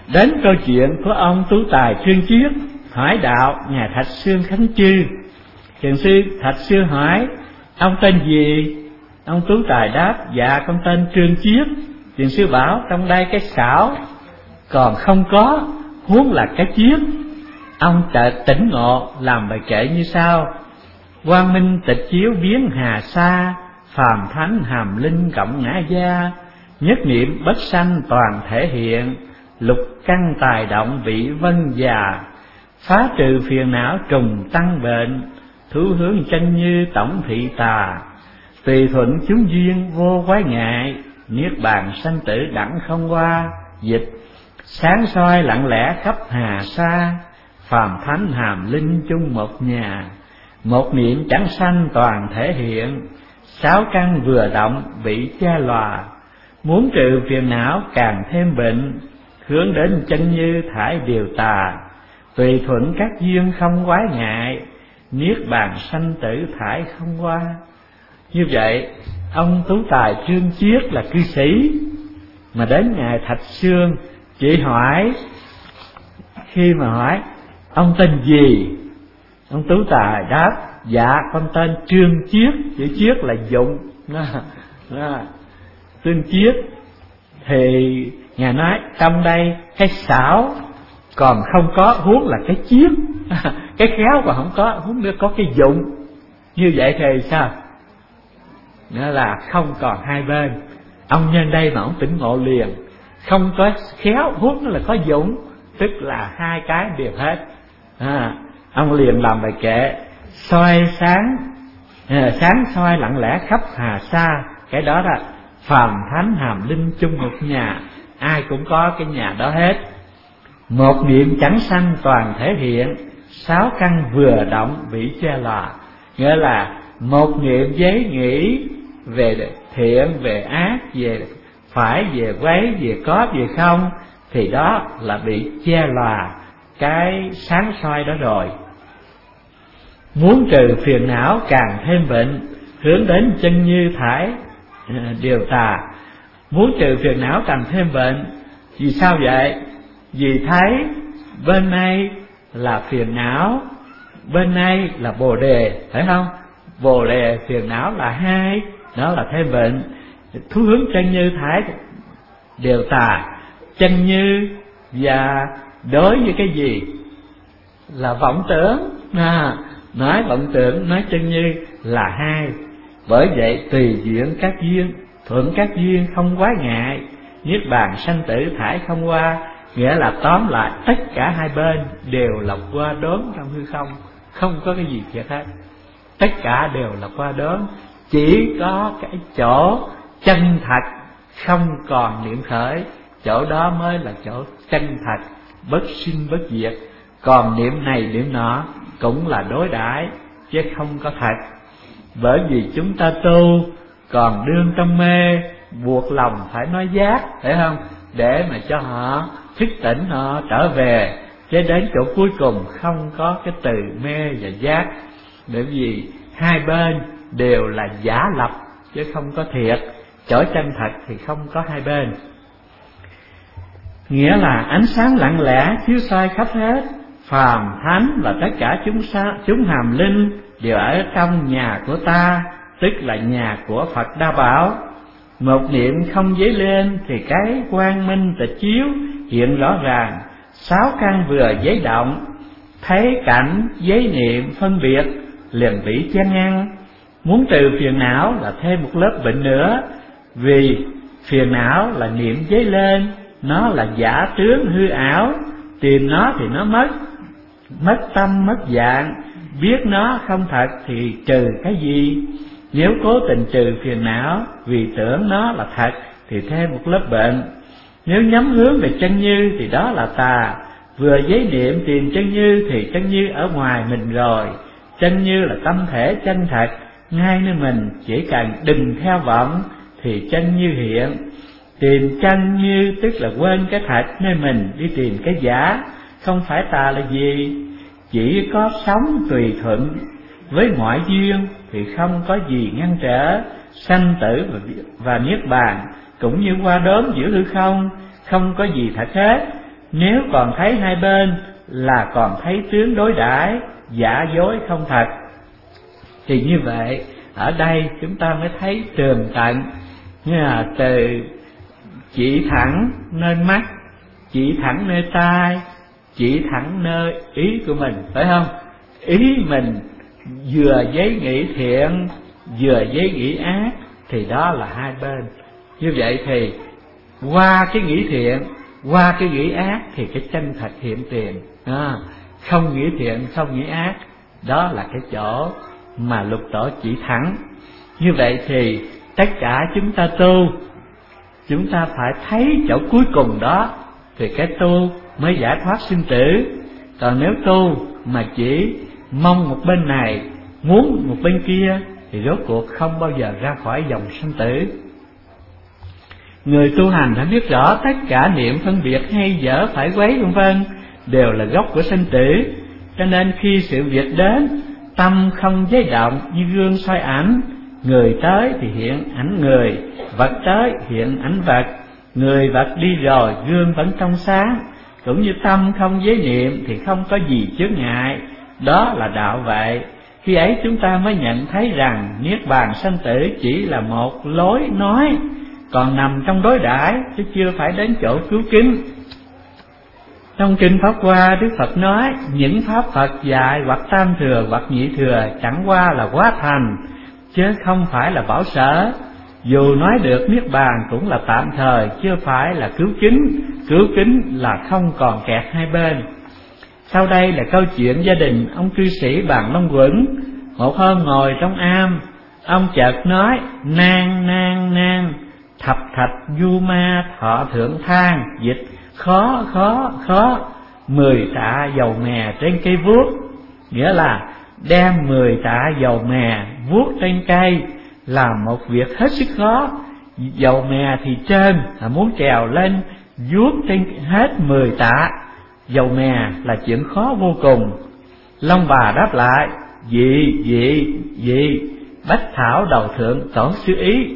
Đến câu chuyện của ông Tú Tài Trương Chiết hỏi đạo ngài Thạch Sương Khánh Chư. Thiền sư Thạch Sương hỏi: ông tên gì? Ông Tú Tài đáp: dạ con tên Trương Chiết. Thiền sư bảo: trong đây cái xảo còn không có, huống là cái chiết. Ông chợt tỉnh ngộ làm bài kệ như sau: quang minh tịch chiếu biến hà sa, phàm thánh hàm linh cộng ngã gia. Nhất niệm bất sanh toàn thể hiện, lục căn tài động vị vân già. Phá trừ phiền não trùng tăng bệnh, thú hướng chân như tổng thị tà. Tùy thuận chúng duyên vô quái ngại, niết bàn sanh tử đẳng không qua. Dịch: sáng soi lặng lẽ khắp hà sa, phàm thánh hàm linh chung một nhà. Một niệm chẳng sanh toàn thể hiện, sáu căn vừa động bị che lòa. Muốn trừ phiền não càng thêm bệnh, hướng đến chân như thải điều tà. Tùy thuận các duyên không quái ngại, niết bàn sanh tử thải không qua. Như vậy ông Tú Tài Trương Chiết là cư sĩ, mà đến ngài Thạch Sương chỉ hỏi, khi mà hỏi ông tên gì, ông Tú Tài đáp: dạ con tên Trương Chiết. Chữ Chiết là dụng Trương Chiết. Thì ngài nói trong đây cái xảo còn không có, huống là cái chiết. Cái khéo còn không có, huống nữa có cái dụng. Như vậy thì sao? Nghĩa là không còn hai bên. Ông nhân đây mà ông tỉnh ngộ liền, không có khéo, huống là có dụng, tức là hai cái đều hết. Ông liền làm bài kệ: soi sáng, sáng soi lặng lẽ khắp hà sa. Cái đó là phàm thánh hàm linh chung một nhà, ai cũng có cái nhà đó hết. Một niệm chẳng sanh toàn thể hiện, sáu căn vừa động bị che lòa. Nghĩa là một niệm giấy nghĩ về thiện, về ác, về phải, về quấy, về có, về không, thì đó là bị che lòa cái sáng soi đó rồi. Muốn trừ phiền não càng thêm bệnh, hướng đến chân như thải điều tà. Muốn trừ phiền não càng thêm bệnh, vì sao vậy? Vì thấy bên này là phiền não, bên này là bồ đề, phải không? Bồ đề phiền não là hai, đó là thêm bệnh. Thú hướng chân như thải điều tà. Chân như và đối với cái gì? Là vọng tưởng. Nói vọng tưởng, nói chân như là hai. Bởi vậy tùy duyên các duyên, thuận các duyên không quái ngại, niết bàn sanh tử thải không qua. Nghĩa là tóm lại tất cả hai bên đều là qua đốn trong hư không, không có cái gì thiệt hết. Tất cả đều là qua đốn, chỉ có cái chỗ chân thật không còn niệm khởi, chỗ đó mới là chỗ chân thật, bất sinh bất diệt. Còn niệm này niệm nọ cũng là đối đãi chứ không có thật. Bởi vì chúng ta tu còn đương trong mê, buộc lòng phải nói giác, phải không? Để mà cho họ thức tỉnh, họ trở về, chứ đến chỗ cuối cùng không có cái từ mê và giác. Bởi vì hai bên đều là giả lập chứ không có thiệt, chỗ chân thật thì không có hai bên. Nghĩa là ánh sáng lặng lẽ chiếu soi khắp hết, phàm thánh và tất cả chúng hàm linh đều ở trong nhà của ta, tức là nhà của Phật Đa Bảo. Một niệm không dấy lên thì cái quang minh tịch chiếu hiện rõ ràng, sáu căn vừa giấy động, thấy cảnh giấy niệm phân biệt liền bị che ngăn. Muốn trừ phiền não là thêm một lớp bệnh nữa, vì phiền não là niệm giấy lên, nó là giả tướng hư ảo, tìm nó thì nó mất tâm mất dạng, biết nó không thật thì trừ cái gì? Nếu cố tình trừ phiền não vì tưởng nó là thật thì thêm một lớp bệnh. Nếu nhắm hướng về chân như thì đó là tà. Vừa giấy niệm tìm chân như thì chân như ở ngoài mình rồi. Chân như là tâm thể chân thật ngay nơi mình, chỉ cần đừng theo vọng thì chân như hiện. Tìm chân như tức là quên cái thật nơi mình, đi tìm cái giả. Không phải tà là gì? Chỉ có sống tùy thuận với mọi duyên thì không có gì ngăn trở. Sanh tử và niết bàn cũng như qua đốm giữa hư không, không có gì thật hết. Nếu còn thấy hai bên là còn thấy tướng đối đãi giả dối không thật. Thì như vậy ở đây chúng ta mới thấy tường tận, như là từ chỉ thẳng nơi mắt, chỉ thẳng nơi tai, chỉ thẳng nơi ý của mình, phải không? Ý mình vừa với nghĩ thiện, vừa với nghĩ ác, thì đó là hai bên. Như vậy thì qua cái nghĩ thiện, qua cái nghĩ ác thì cái chân thật hiện tiền. Không nghĩ thiện, không nghĩ ác, đó là cái chỗ mà lục tổ chỉ thẳng. Như vậy thì tất cả chúng ta tu, chúng ta phải thấy chỗ cuối cùng đó, thì cái tu mới giải thoát sinh tử. Còn nếu tu mà chỉ mong một bên này, muốn một bên kia, thì rốt cuộc không bao giờ ra khỏi dòng sanh tử. Người tu hành đã biết rõ tất cả niệm phân biệt hay dở phải quấy vân vân đều là gốc của sanh tử. Cho nên khi sự việc đến, tâm không giấy động như gương soi ảnh. Người tới thì hiện ảnh người, vật tới hiện ảnh vật. Người vật đi rồi, gương vẫn trong sáng. Cũng như tâm không giới niệm thì không có gì chướng ngại. Đó là đạo vậy. Khi ấy chúng ta mới nhận thấy rằng niết bàn sanh tử chỉ là một lối nói, còn nằm trong đối đãi chứ chưa phải đến chỗ cứu kính. Trong kinh Pháp Hoa, Đức Phật nói những pháp Phật dạy hoặc tam thừa hoặc nhị thừa chẳng qua là quá thành, chứ không phải là bảo sở. Dù nói được niết bàn cũng là tạm thời, chưa phải là cứu kính. Cứu kính là không còn kẹt hai bên. Sau đây là câu chuyện gia đình ông cư sĩ Bàn Long Quẩn. Một hôm ngồi trong am, ông chợt nói: nan nan nan, thập thạch du ma thọ thượng thang, dịch khó khó khó, 10 tạ dầu mè trên cây vuốt. Nghĩa là đem 10 tạ dầu mè vuốt trên cây là một việc hết sức khó. Dầu mè thì trơn, muốn trèo lên vuốt trên hết 10 tạ dầu mè là chuyện khó vô cùng. Long Bà đáp lại: Dị bách thảo đầu thượng tổ sư ý,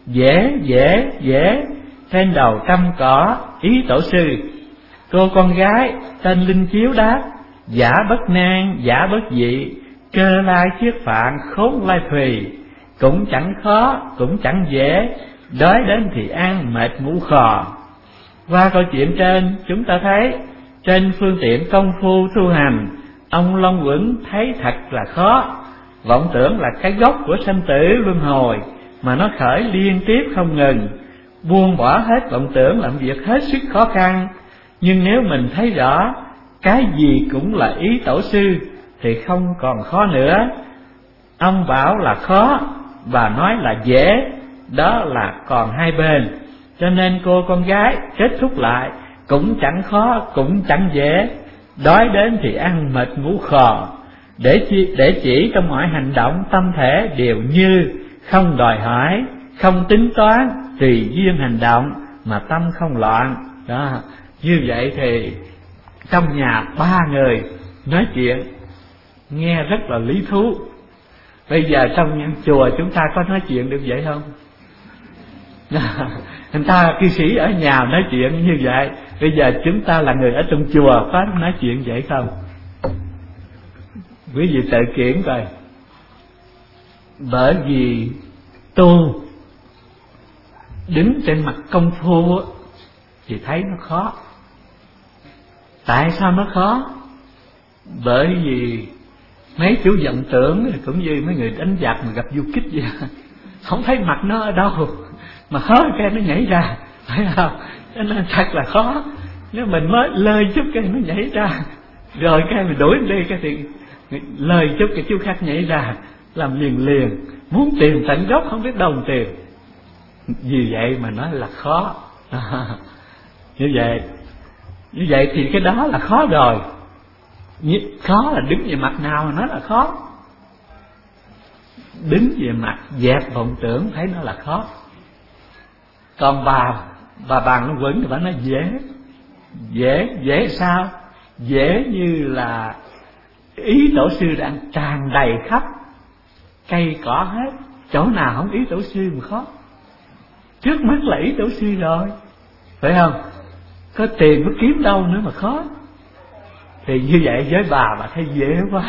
dễ trên đầu trăm cỏ ý tổ sư. Cô con gái tên Linh Chiếu đáp: giả bất nan giả bất dị, cơ lai thiết phạn khốn lai thùy. Cũng chẳng khó cũng chẳng dễ, đói đến thì ăn mệt ngủ khò. Qua câu chuyện trên chúng ta thấy trên phương tiện công phu tu hành, ông Long Quẩn thấy thật là khó. Vọng tưởng là cái gốc của sanh tử luân hồi, mà nó khởi liên tiếp không ngừng. Buông bỏ hết vọng tưởng làm việc hết sức khó khăn. Nhưng nếu mình thấy rõ cái gì cũng là ý tổ sư thì không còn khó nữa. Ông bảo là khó và nói là dễ, đó là còn hai bên. Cho nên cô con gái kết thúc lại: cũng chẳng khó cũng chẳng dễ, đói đến thì ăn mệt ngủ khò. Để chỉ trong mọi hành động tâm thể đều như, không đòi hỏi, không tính toán, tùy duyên hành động mà tâm không loạn. Đó, như vậy thì trong nhà ba người nói chuyện nghe rất là lý thú. Bây giờ trong chùa chúng ta có nói chuyện được vậy không? Người ta cư sĩ ở nhà nói chuyện như vậy, bây giờ chúng ta là người ở trong chùa có nói chuyện vậy không? Quý vị tự kiểm coi. Bởi vì tu đứng trên mặt công phu thì thấy nó khó. Tại sao nó khó? Bởi vì mấy chủ vọng tưởng cũng như mấy người đánh giặc mà gặp du kích vậy, không thấy mặt nó ở đâu mà hớ cái nó nhảy ra, phải không? Cho nên thật là khó. Nếu mình mới lời chút cái nó nhảy ra, rồi cái mình đuổi đi cái thì lời chút cái chú khác nhảy ra, làm liền muốn tìm tận gốc không biết đâu tìm. Vì vậy mà nói là khó. Như vậy thì cái đó là khó rồi. Khó là đứng về mặt nào mà nói là khó? Đứng về mặt dẹp vọng tưởng thấy nó là khó. Còn bà Bàn Long Quẩn thì bà nói dễ sao? Dễ như là ý tổ sư đang tràn đầy khắp cây cỏ hết, chỗ nào không ý tổ sư mà khó. Trước mắt là ý tổ sư rồi, phải không? có tiền có kiếm đâu nữa mà khó. Thì như vậy với bà thấy dễ quá.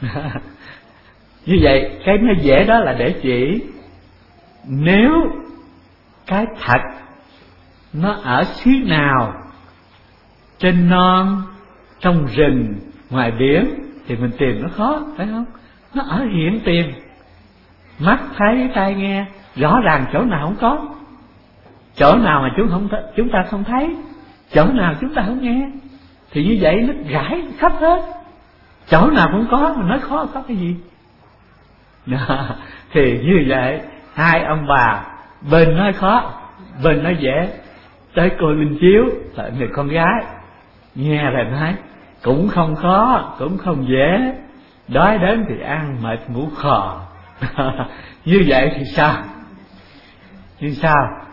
Như vậy cái nó dễ đó là để chỉ nếu cái thật nó ở xứ nào, trên non, trong rừng, ngoài biển, thì mình tìm nó khó, phải không? Nó ở hiện tiền, mắt thấy tai nghe, rõ ràng chỗ nào không có, chỗ nào mà chúng ta không thấy, chỗ nào chúng ta không nghe, thì như vậy nó rải khắp hết, chỗ nào cũng có, mà nói khó có cái gì. Thì như vậy hai ông bà bên nói khó, bên nói dễ. Tới cô Linh Chiếu là người con gái, nghe là nói cũng không khó, cũng không dễ, đói đến thì ăn, mệt ngủ khò. Như vậy thì sao? Như sao?